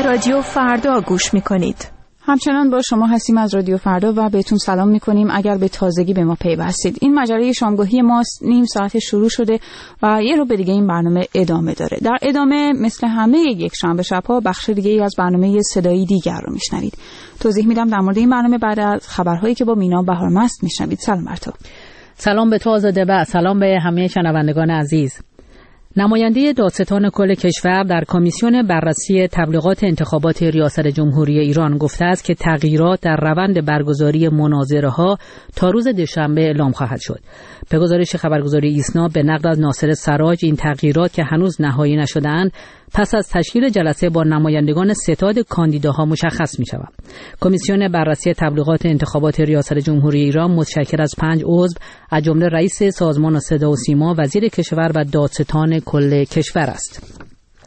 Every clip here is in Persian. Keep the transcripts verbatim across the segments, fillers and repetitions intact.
رادیو فردا گوش میکنید. همچنان با شما هستیم از رادیو فردا و بهتون سلام میکنیم اگر به تازگی به ما پیوستید. این مجله شامگاهی ماست، نیم ساعت شروع شده و یه رو به دیگه این برنامه ادامه داره. در ادامه مثل همه یک شنبه شب‌ها بخش دیگه ای از برنامه صدایی دیگر رو میشنوید. توضیح میدم در مورد این برنامه بعد از خبرهایی که با مینا بهارمست میشنوید. سلام بر تو. سلام به تو آزاده و سلام به همه شنوندگان عزیز. نماینده دادستان کل کشور در کمیسیون بررسی تبلیغات انتخابات ریاست جمهوری ایران گفته است که تغییرات در روند برگزاری مناظره‌ها تا روز دوشنبه اعلام خواهد شد. به گزارش خبرگزاری ایسنا به نقل از ناصر سراج این تغییرات که هنوز نهایی نشده‌اند پس از تشکیل جلسه با نمایندگان ستاد کاندیداها مشخص می‌شود. کمیسیون بررسی تبلیغات انتخابات ریاست جمهوری ایران متشکل از پنج عضو از جمله رئیس سازمان صدا و سیما، وزیر کشور و دادستان کل کشور است.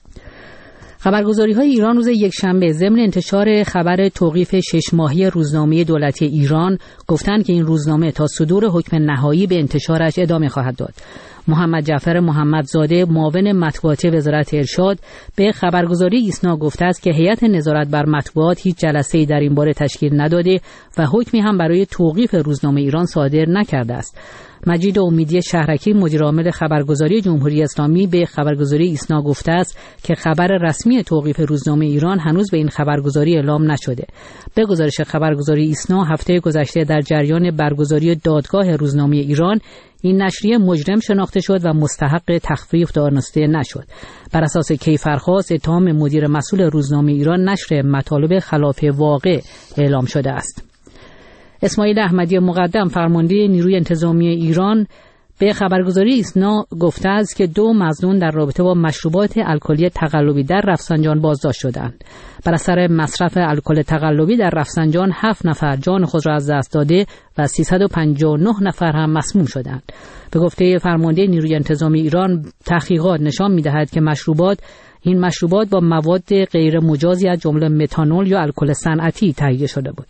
خبرگزاری‌های ایران روز یکشنبه ضمن انتشار خبر توقیف شش ماهی روزنامه دولتی ایران گفتند که این روزنامه تا صدور حکم نهایی به انتشارش ادامه خواهد داد. محمد جعفر محمدزاده معاون مطبوعاتی وزارت ارشاد به خبرگزاری ایسنا گفته است که هیئت نظارت بر مطبوعات هیچ جلسه‌ای در این باره تشکیل نداده و حکمی هم برای توقیف روزنامه ایران صادر نکرده است. مجید امیدی شهرکی مدیر عامل خبرگزاری جمهوری اسلامی به خبرگزاری ایسنا گفته است که خبر رسمی توقیف روزنامه ایران هنوز به این خبرگزاری اعلام نشده. به گزارش خبرگزاری ایسنا هفته گذشته در جریان برگزاری دادگاه روزنامه ایران این نشریه مجرم شناخته شد و مستحق تخفیف دانسته نشد. بر اساس کیفرخواست اتهام مدیر مسئول روزنامه ایران نشر مطالب خلاف واقع اعلام شده است. اسماعیل احمدی مقدم فرمانده نیروی انتظامی ایران به خبرگزاری ایسنا گفته است که دو مظنون در رابطه با مشروبات الکلی تقلبی در رفسنجان بازداشت شدند. بر اثر مصرف الکل تقلبی در رفسنجان هفت نفر جان خود را از دست داده و سیصد و پنجاه و نه نفر هم مسموم شدند. به گفته فرمانده نیروی انتظامی ایران تحقیقات نشان می‌دهد که مشروبات این مشروبات با مواد غیر مجازی از جمله متانول یا الکل صنعتی تهیه شده بود.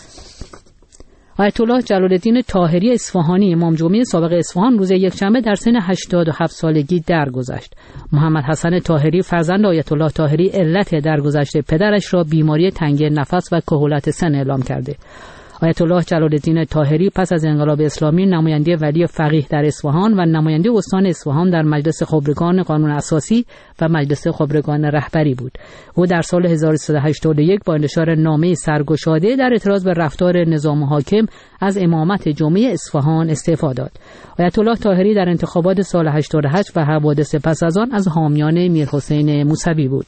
آیت الله جلال الدین طاهری اصفهانی امام جمعه سابق اصفهان روز یکشنبه در سن هشتاد و هفت سالگی درگذشت. محمد حسن طاهری فرزند آیت الله طاهری علت درگذشت پدرش را بیماری تنگی نفس و کهولت سن اعلام کرده. آیت الله جلال الدین طاهری پس از انقلاب اسلامی نماینده ولی فقیه در اصفهان و نماینده استان اصفهان در مجلس خبرگان قانون اساسی و مجلس خبرگان رهبری بود. او در سال هزار و سیصد و هشتاد و یک با انتشار نامه سرگشاده در اعتراض به رفتار نظام حاکم از امامت جمعه اصفهان استعفا داد. آیت الله طاهری در انتخابات سال هشتاد و هشت و حوادث پس از آن از حامیان میرحسین موسوی بود.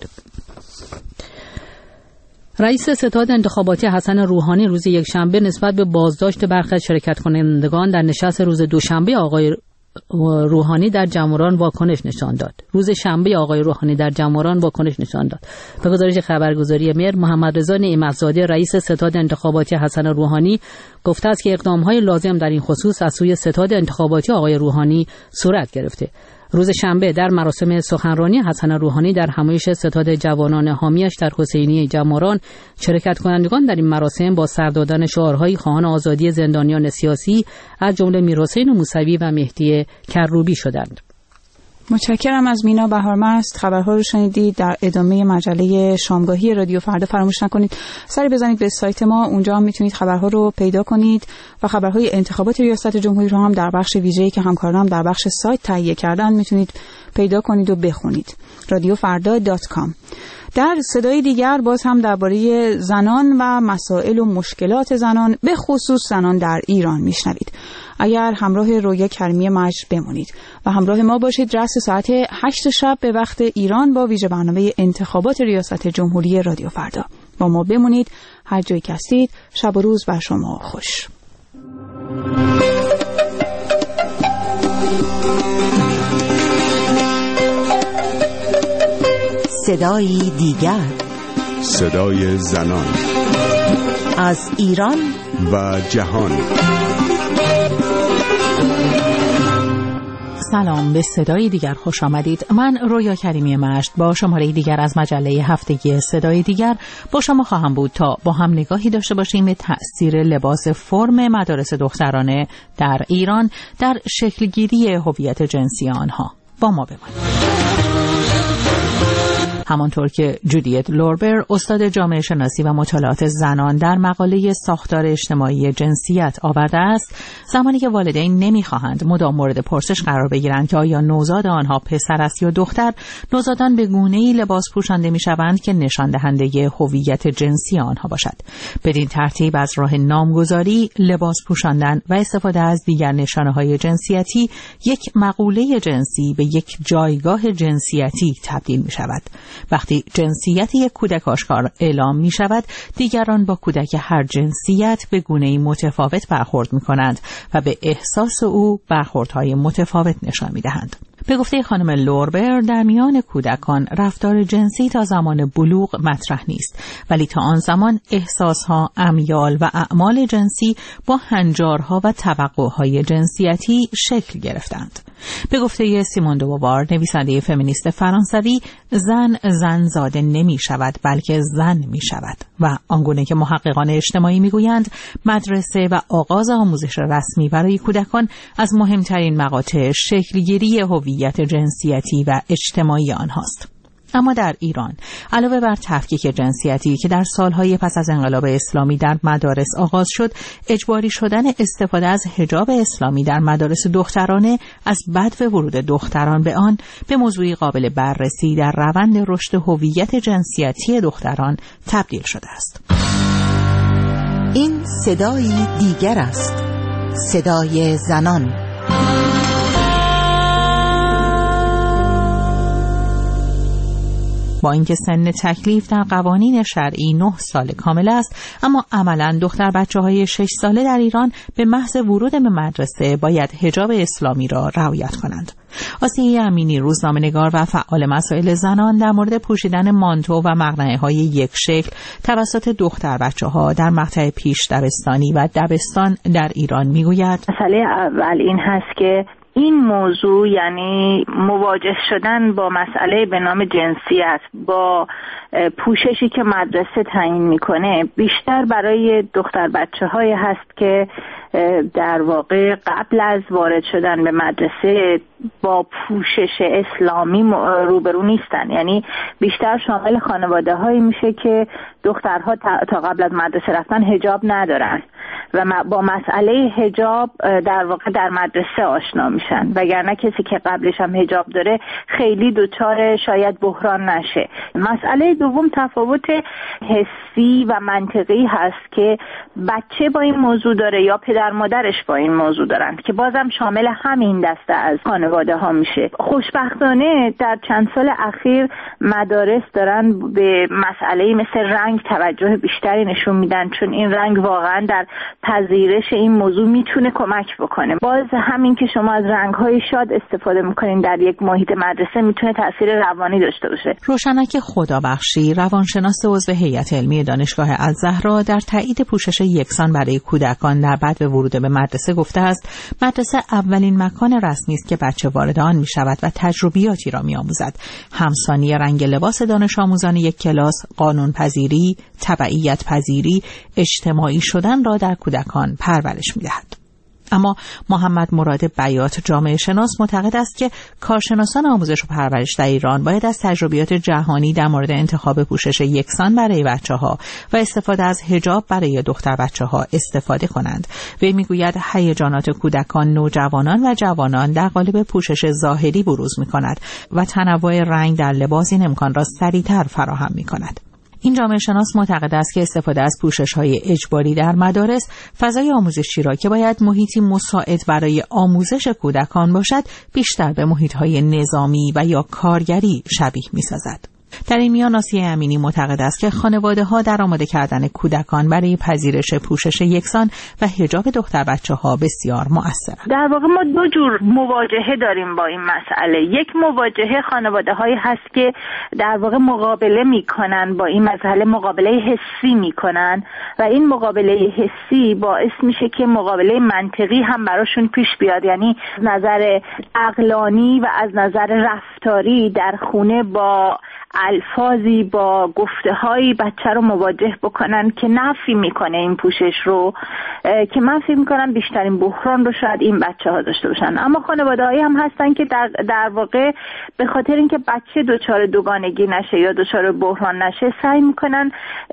رئیس ستاد انتخاباتی حسن روحانی روز یکشنبه نسبت به بازداشت برخی از شرکت کنندگان در نشست روز دوشنبه آقای روحانی در جمهوران واکنش نشان داد. روز شنبه آقای روحانی در جمهوران واکنش نشان داد. به گزارش خبرگزاری مر محمد رضا نعمت‌زاده رئیس ستاد انتخاباتی حسن روحانی گفته است که اقدام‌های لازم در این خصوص از سوی ستاد انتخاباتی آقای روحانی صورت گرفته. روز شنبه در مراسم سخنرانی حسن روحانی در همایش ستاد جوانان حامیش در حسینیه جمهوران شرکت کنندگان در این مراسم با سر دادن شعارهای خواهان آزادی زندانیان سیاسی از جمله میرحسین موسوی و مهدی کروبی شدند. متشکرم از مینا بهارمست. خبرها رو شنیدید. در ادامه مجله شامگاهی رادیو فردا فراموش نکنید سری بزنید به سایت ما، اونجا هم میتونید خبرها رو پیدا کنید و خبرهای انتخابات ریاست جمهوری رو هم در بخش ویژه‌ای که همکارانم در بخش سایت تهیه کردن میتونید پیدا کنید و بخونید. رادیو فردا دات کام. در صدای دیگر باز هم درباره زنان و مسائل و مشکلات زنان به خصوص زنان در ایران میشنوید. اگر همراه رویا کریمی مجد بمونید و همراه ما باشید رأس ساعت هشت شب به وقت ایران با ویژه برنامه انتخابات ریاست جمهوری رادیو فردا. با ما بمونید، هر جایی که هستید. شب و روز بر شما خوش. صدای دیگر، صدای زنان از ایران و جهان. سلام، به صدای دیگر خوش آمدید. من رویا کریمی مجد با شماره دیگر از مجله هفتگی صدای دیگر با شما خواهم بود تا با هم نگاهی داشته باشیم به تأثیر لباس فرم مدارس دخترانه در ایران در شکلگیری هویت جنسی آنها. با ما بمانید. همانطور که جودیت لوربر استاد جامعه شناسی و مطالعات زنان در مقاله ساختار اجتماعی جنسیت آورده است، زمانی که والدین نمی‌خواهند مدام مورد پرسش قرار بگیرند که آیا نوزاد آنها پسر است یا دختر، نوزادان به گونه‌ای لباس پوشانده می‌شوند که نشان دهنده هویت جنسی آنها باشد. بدین ترتیب از راه نامگذاری، لباس پوشاندن و استفاده از دیگر نشانه‌های جنسیتی، یک مقوله جنسی به یک جایگاه جنسیتی تبدیل می‌شود. وقتی جنسیت یک کودک آشکار اعلام می‌شود، دیگران با کودک هر جنسیت به گونه‌ای متفاوت برخورد می‌کنند و به احساس او برخوردهای متفاوت نشان می‌دهند. به گفته خانم لوربر، در میان کودکان رفتار جنسی تا زمان بلوغ مطرح نیست، ولی تا آن زمان احساسها، امیال و اعمال جنسی با هنجارها و توقعهای جنسیتی شکل گرفتند. به گفته سیمون دو بووار، نویسنده فمینیست فرانسوی، زن زن زاده نمی شود بلکه زن می شود و آنگونه که محققان اجتماعی می گویند مدرسه و آغاز آموزش رسمی برای کودکان از مهمترین مقاطع شکلگیری هویت جنسیتی و اجتماعی آنهاست. اما در ایران علاوه بر تفکیک جنسیتی که در سالهای پس از انقلاب اسلامی در مدارس آغاز شد، اجباری شدن استفاده از حجاب اسلامی در مدارس دخترانه از بدو ورود دختران به آن به موضوعی قابل بررسی در روند رشد هویت جنسیتی دختران تبدیل شده است. این صدای دیگر است، صدای زنان. با اینکه سن تکلیف در قوانین شرعی نه سال کامل است، اما عملاً دختر بچه‌های شش ساله در ایران به محض ورود به مدرسه باید حجاب اسلامی را رعایت کنند. آسیه امینی، روزنامه‌نگار و فعال مسائل زنان، در مورد پوشیدن مانتو و مقنعه‌های یک شکل توسط دختر بچه‌ها در مقطع پیش دبستانی و دبستان در ایران میگوید: مسئله اول این هست که این موضوع، یعنی مواجه شدن با مسئله به نام جنسیت، با پوششی که مدرسه تعیین میکنه، بیشتر برای دختر بچه های هست که در واقع قبل از وارد شدن به مدرسه با پوشش اسلامی روبرو نیستن. یعنی بیشتر شامل خانواده هایی میشه که دخترها تا قبل از مدرسه رفتن حجاب ندارن و با مسئله حجاب در واقع در مدرسه آشنا میشن، وگرنه کسی که قبلش هم حجاب داره خیلی دوچار شاید بحران نشه. مسئله دوم تفاوت حسی و منطقی هست که بچه با این موضوع داره یا پدر مادرش با این موضوع دارن، که بازم شامل همین دسته از خانواده ها میشه. خوشبختانه در چند سال اخیر مدارس دارن به مسئله مثل رنگ توجه بیشتری نشون میدن، چون این رنگ واقعا در پذیرش این موضوع میتونه کمک بکنه. باز همین که شما از رنگ‌های شاد استفاده میکنین در یک محیط مدرسه میتونه تاثیر روانی داشته باشه. روشنک خدابخشی، روانشناس عضو هیئت علمی دانشگاه الزهرا، در تایید پوشش یکسان برای کودکان در بعد به ورود به مدرسه گفته است: مدرسه اولین مکان رسمی است که بچه وارد آن میشود و تجربیاتی را میآموزد. همسانی رنگ لباس دانش آموزان یک کلاس، قانون پذیری، تبعیت پذیری، اجتماعی شدن را در کودکان پرورش می‌دهد. اما محمد مراد بیات، جامعه شناس، معتقد است که کارشناسان آموزش و پرورش در ایران باید از تجربیات جهانی در مورد انتخاب پوشش یکسان برای بچه‌ها و استفاده از حجاب برای دختر بچه‌ها استفاده کنند. وی میگوید هیجانات کودکان، نوجوانان و جوانان در قالب پوشش ظاهری بروز می‌کند و تنوع رنگ در لباس این امکان را سریع‌تر فراهم می‌کند. این جامعه شناس معتقد است که استفاده از پوشش‌های اجباری در مدارس فضای آموزشی را که باید محیطی مساعد برای آموزش کودکان باشد، بیشتر به محیط‌های نظامی و یا کارگری شبیه می‌سازد. در این میان آسیه امینی معتقد است که خانواده‌ها در آماده کردن کودکان برای پذیرش پوشش یکسان و حجاب دختر بچه‌ها بسیار مؤثرند. در واقع ما دو جور مواجهه داریم با این مسئله. یک مواجهه خانواده‌هایی هست که در واقع مقابله می‌کنن با این مسئله، مقابله حسی می‌کنن و این مقابله حسی باعث میشه که مقابله منطقی هم براشون پیش بیاد، یعنی از نظر عقلانی و از نظر رفتار رفتاری در خونه با الفاظی، با گفته‌هایی بچه رو مواجه بکنن که نفی میکنه این پوشش رو، که من فکر میکنم بیشترین بحران رو شاید این بچه ها داشته باشن. اما خانواده‌هایی هم هستن که در, در واقع به خاطر اینکه بچه دچار دوگانگی نشه یا دچار بحران نشه سعی میکنن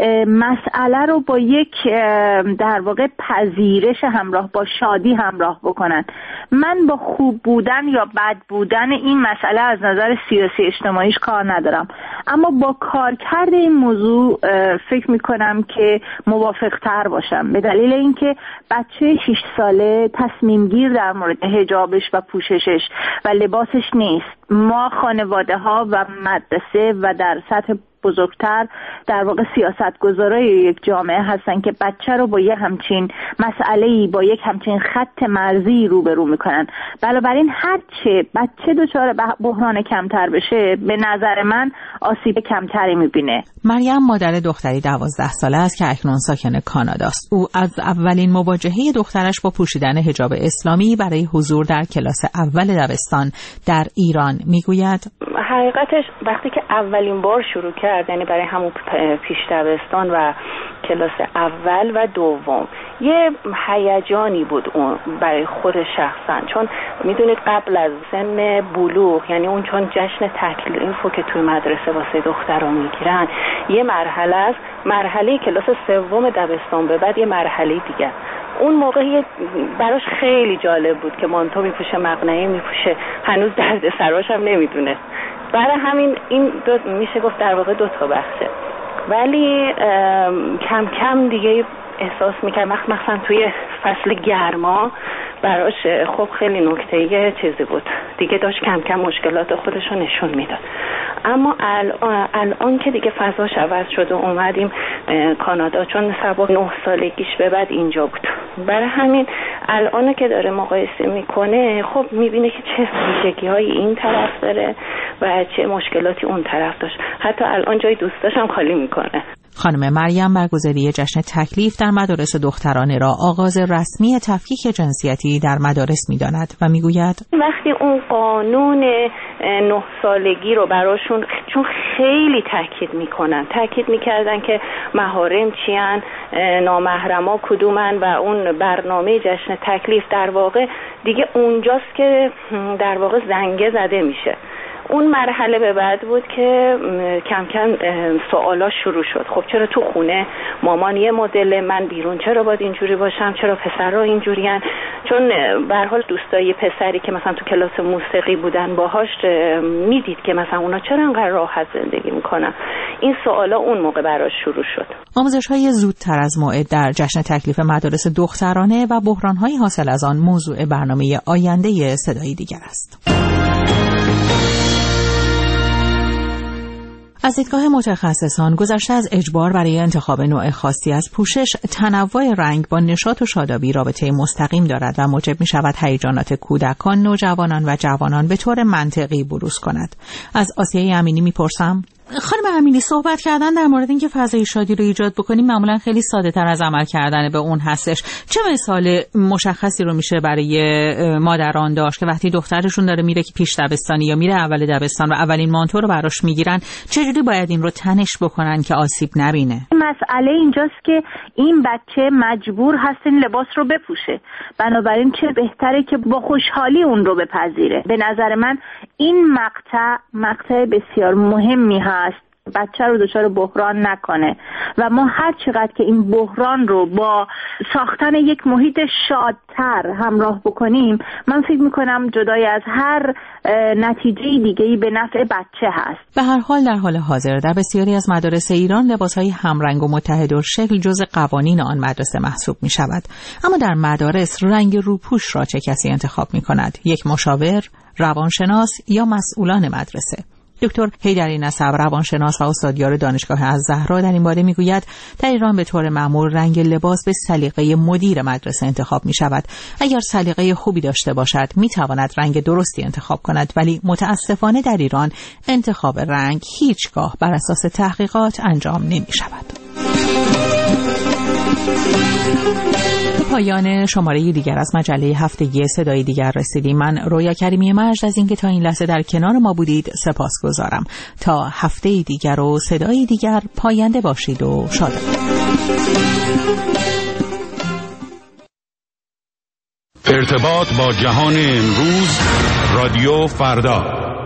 مسئله رو با یک در واقع پذیرش همراه با شادی همراه بکنن. من با خوب بودن یا بد بودن این مسئله از نظر سیاسی اجتماعیش کار ندارم، اما با کارکرد این موضوع فکر میکنم که موافق تر باشم، به دلیل اینکه بچه شش ساله تصمیم گیر در مورد حجابش و پوششش و لباسش نیست. ما خانواده ها و مدرسه و در سطح بزرگتر در واقع سیاستگزارای یک جامعه هستن که بچه رو با یک همچین مسئله‌ای، با یک همچین خط مرزی روبرو میکنن. بنابراین هرچه بچه دچار بحران کمتر بشه به نظر من آسیب کمتری میبینه. مریم مادر دختری دوازده ساله است که اکنون ساکن کانادا است. او از اولین مواجهه دخترش با پوشیدن حجاب اسلامی برای حضور در کلاس اول دبستان در ایران میگوید حقیقتش وقتی که اولین بار شروع کرد، یعنی برای همون پیش دبستان و کلاس اول و دوم، یه هیجانی بود اون برای خود شخصا، چون میدونید قبل از سن بلوغ، یعنی اون چون جشن تکلیفو که توی مدرسه واسه دخترها میگیرن یه مرحله است، مرحله کلاس سوم دبستان به بعد یه مرحله دیگه. اون موقع براش خیلی جالب بود که مانتو میپوشه، مقنعه میپوشه، هنوز درد سراش هم نمیدونه. برای همین این دو میشه گفت در واقع دو تا بخشه، ولی کم کم دیگه احساس میکرد مثلا توی فصل گرما براش خب خیلی نکته چیزی بود دیگه، داشت کم کم مشکلات خودش رو نشون میداد. اما الان, الان که دیگه فضاش عوض شد و اومدیم کانادا، چون سبا نه سالگیش به بعد اینجا بود، برای همین الان که داره مقایسه میکنه خب میبینه که چه ویژگی های این طرف داره و چه مشکلاتی اون طرف داشت. حتی الان جای دوستاش هم خالی میکنه. خانم مریم برگزاری جشن تکلیف در مدارس دخترانه را آغاز رسمی تفکیک جنسیتی در مدارس می‌داند و میگوید وقتی اون قانون نه سالگی رو براشون، چون خیلی تاکید میکنن تاکید میکردن که محارم چیان، نامحرما کدومن و اون برنامه جشن تکلیف در واقع دیگه اونجاست که در واقع زنگه زده میشه. اون مرحله به بعد بود که کم کم سوالا شروع شد. خب چرا تو خونه مامان یه مدل، من بیرون چرا باید اینجوری باشم، چرا پسرها اینجورین؟ چون به هر حال دوستای پسری که مثلا تو کلاس موسیقی بودن باهاش میدید که مثلا اونا چرا انقدر راحت زندگی میکنن. این سوالا اون موقع براش شروع شد. آموزش‌های زودتر از موعد در جشن تکلیف مدارس دخترانه و بحران‌های حاصل از آن موضوع برنامه آینده صدای دیگر است. از دیدگاه متخصصان گذشته از اجبار برای انتخاب نوع خاصی از پوشش، تنوع رنگ با نشاط و شادابی رابطه مستقیم دارد و موجب می شود هیجانات کودکان، نوجوانان و جوانان به طور منطقی بروز کند. از آسیای امینی می پرسم: خانم امینی، صحبت کردن در مورد اینکه فضای شادی رو ایجاد بکنیم معمولا خیلی ساده تر از عمل کردن به اون هستش. چه مثال مشخصی رو میشه برای مادران داشت که وقتی دخترشون داره میره که پیش دبستانی یا میره اول دبستان و اولین مانتو رو براش میگیرن، چجوری باید این رو تنش بکنن که آسیب نبینه؟ مسئله اینجاست که این بچه مجبور هست این لباس رو بپوشه، بنابراین چه بهتره که با خوشحالی اون رو بپذیره. به نظر من این مقطع مقطع بسیار مهمی هست، بچه رو دچار بحران نکنه و ما هر چقدر که این بحران رو با ساختن یک محیط شادتر همراه بکنیم، من فکر میکنم جدای از هر نتیجه دیگه‌ای به نفع بچه هست. به هر حال در حال حاضر در بسیاری از مدارس ایران لباس‌های همرنگ و متحدالشکل جزء قوانین آن مدرسه محسوب می شود. اما در مدارس رنگ روپوش را چه کسی انتخاب می کند؟ یک مشاور، روانشناس یا مسئولان مدرسه؟ دکتر حیدری نسب، روانشناس و استادیار دانشگاه الزهرا در این باره میگوید در ایران به طور معمول رنگ لباس به سلیقه مدیر مدرسه انتخاب می شود. اگر سلیقه خوبی داشته باشد می تواند رنگ درستی انتخاب کند، ولی متاسفانه در ایران انتخاب رنگ هیچگاه بر اساس تحقیقات انجام نمی شود. به پایان شماره دیگر از مجله هفتگی صدای دیگر رسیدیم. من رویا کریمی مجد از اینکه تا این لحظه در کنار ما بودید سپاسگزارم. تا هفته دیگر و صدای دیگر، پاینده باشید و شاد. ارتباط با جهان امروز، رادیو فردا.